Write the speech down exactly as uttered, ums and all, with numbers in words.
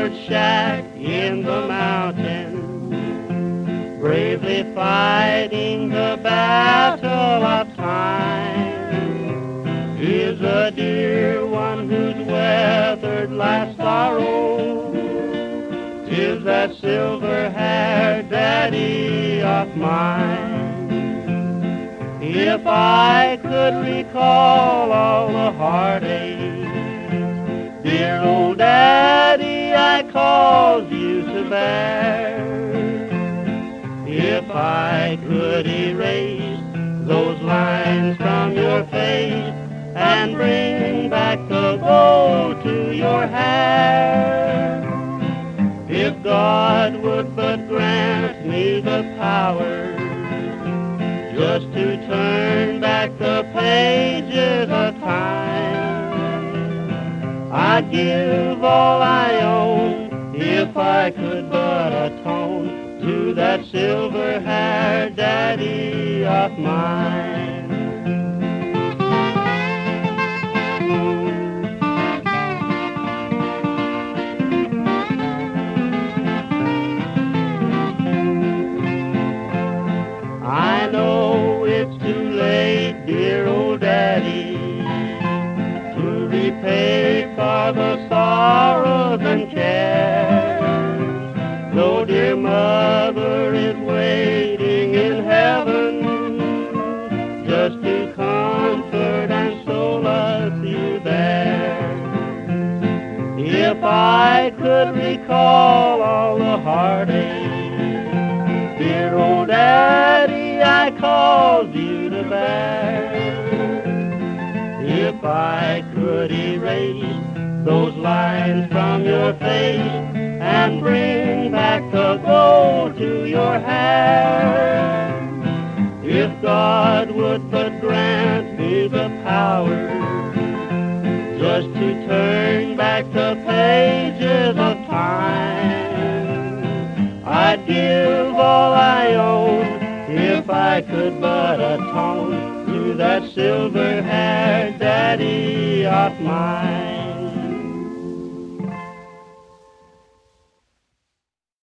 shepherd shack in the mountains, bravely fighting the battle of time, is a dear one who's weathered life's sorrow. 'Tis that silver-haired daddy of mine. If I could recall all the heartache, dear old daddy, I caused you to bear. If I could erase those lines from your face and bring back the gold to your hair, if God would but grant me the power just to turn back the pages of time, I'd give all I own if I could but atone to that silver-haired daddy of mine. I know it's too late, dear old daddy, to repay for the sorrows and cares, though dear mother is waiting in heaven just to comfort and solace you there. If I could recall all the heartache, dear old daddy, I caused you to bear. If I could erase those lines from your face and bring back the gold to your hair, if God would but grant me the power just to turn back the pages of time, I'd give all I own if I could but atone to that silver-haired daddy of mine.